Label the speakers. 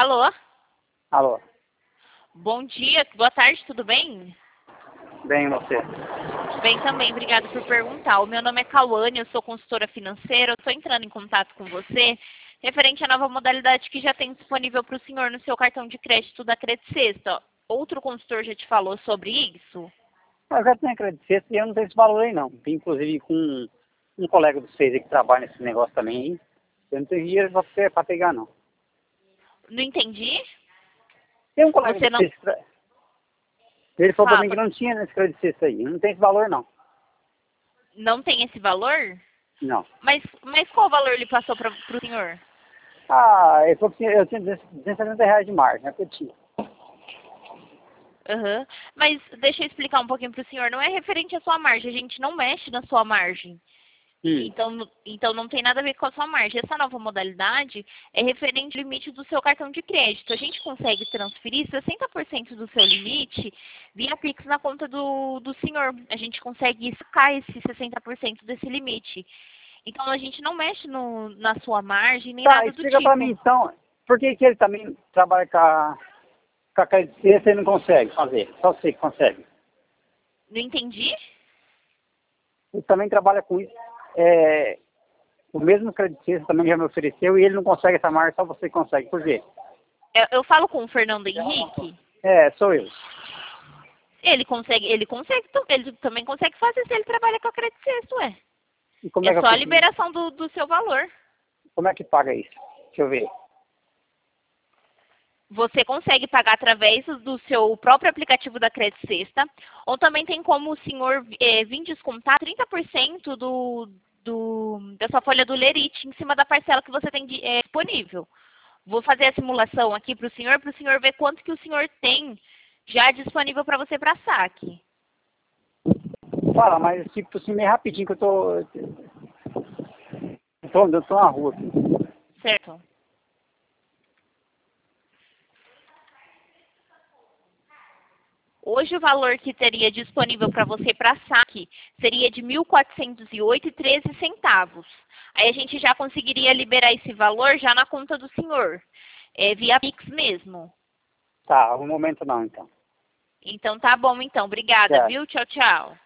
Speaker 1: Alô?
Speaker 2: Alô,
Speaker 1: Bom dia, boa tarde, tudo bem?
Speaker 2: bem você?
Speaker 1: Bem também, obrigada por perguntar. O meu nome é Cauane, eu sou consultora financeira. Eu estou entrando em contato com você referente à nova modalidade que já tem disponível para o senhor no seu cartão de crédito da Credit Sexta. Outro consultor já te falou sobre isso?
Speaker 2: Eu já tenho agradecido e eu não tenho esse valor aí não. Inclusive com um colega de vocês aí que trabalha nesse negócio também aí. Eu não tenho dinheiro para pegar não.
Speaker 1: Não entendi?
Speaker 2: Tem um colega
Speaker 1: Você
Speaker 2: de
Speaker 1: não
Speaker 2: vocês ele falou para mim que
Speaker 1: fala,
Speaker 2: não tinha nesse crédito aí. Não tem esse valor não.
Speaker 1: não tem esse valor?
Speaker 2: Não.
Speaker 1: Mas qual valor ele passou para o senhor?
Speaker 2: Ah, ele falou que eu tinha R$ 270 de margem, é o que eu tinha.
Speaker 1: Aham. Mas deixa eu explicar um pouquinho para o senhor. Não é referente à sua margem, a gente não mexe na sua margem. Então não tem nada a ver com a sua margem. Essa nova modalidade é referente ao limite do seu cartão de crédito. A gente consegue transferir 60% do seu limite via Pix na conta do senhor. A gente consegue sacar esse 60% desse limite. Então a gente não mexe na sua margem nem
Speaker 2: Tá,
Speaker 1: nada do
Speaker 2: explica para mim
Speaker 1: tipo.
Speaker 2: então, por que ele também trabalha com a crédito e não consegue fazer? Só você que consegue.
Speaker 1: Não entendi?
Speaker 2: Ele também trabalha com isso. É, o mesmo crédito também já me ofereceu e ele não consegue essa margem, só você consegue. Por quê?
Speaker 1: Eu falo com o Fernando Henrique.
Speaker 2: É, sou eu.
Speaker 1: Ele também consegue fazer se ele trabalha com a Credit Sexta, ué.
Speaker 2: E como é
Speaker 1: É
Speaker 2: que eu
Speaker 1: só a
Speaker 2: consigo?
Speaker 1: liberação do seu valor.
Speaker 2: Como é que paga isso? Deixa eu ver.
Speaker 1: Você consegue pagar através do seu próprio aplicativo da Credit Sexta, ou também tem como o senhor vir descontar 30% da sua folha do Lerite em cima da parcela que você tem disponível. Vou fazer a simulação aqui para o senhor ver quanto que o senhor tem já disponível para você para saque.
Speaker 2: Fala, mas tipo assim, meio rapidinho que eu tô na rua aqui.
Speaker 1: Certo? Hoje o valor que teria disponível para você para saque seria de R$ 1.408,13. Aí a gente já conseguiria liberar esse valor já na conta do senhor, via Pix mesmo.
Speaker 2: Tá, no momento não, então.
Speaker 1: Então tá bom então, obrigada,
Speaker 2: Certo.
Speaker 1: viu? Tchau, tchau.